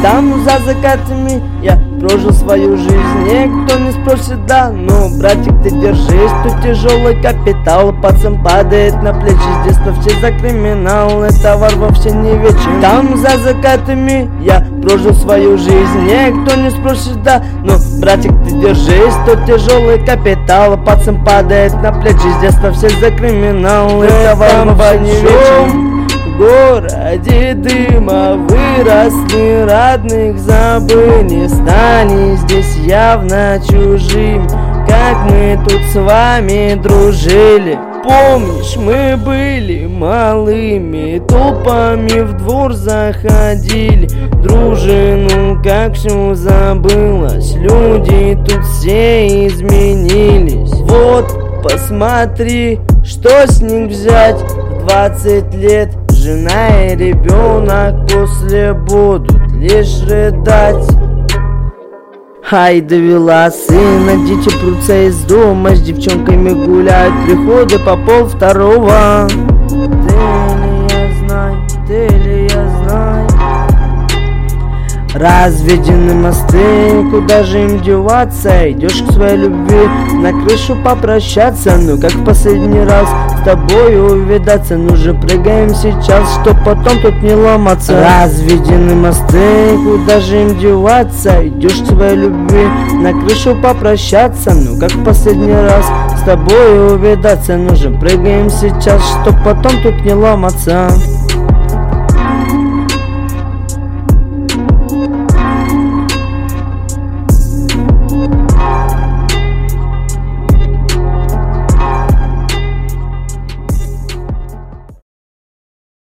Там за закатами я прожил свою жизнь. Никто не спросит, да, но, братик, ты держись. Тут тяжелый капитал, пацан падает на плечи. С детства все за криминал, это товар вообще не вечен. Там за закатами я прожил свою жизнь. Никто не спросит, да, но, братик, ты держись. Тут тяжелый капитал, пацан падает на плечи. С детства все за криминал, это товар вообще не вечен. В городе дыма выросли, родных забыли, стали здесь явно чужим, как мы тут с вами дружили. Помнишь, мы были малыми, толпами в двор заходили. Дружину как все забылось, люди тут все изменились. Вот посмотри, что с них взять в 20 лет. Жена и ребенок после будут лишь рыдать. Ай, довела сына, дети прутся из дома, с девчонками гуляют, приходы по полвторого. Ты ли я знаю, разведены мосты, куда же им деваться? Идешь к своей любви на крышу попрощаться. Ну как в последний раз с тобой увидаться? Ну же прыгаем сейчас, чтоб потом тут не ломаться. Разведены мосты, куда же им деваться? Идешь к своей любви на крышу попрощаться. Ну как в последний раз с тобой увидаться? Ну же прыгаем сейчас, чтоб потом тут не ломаться.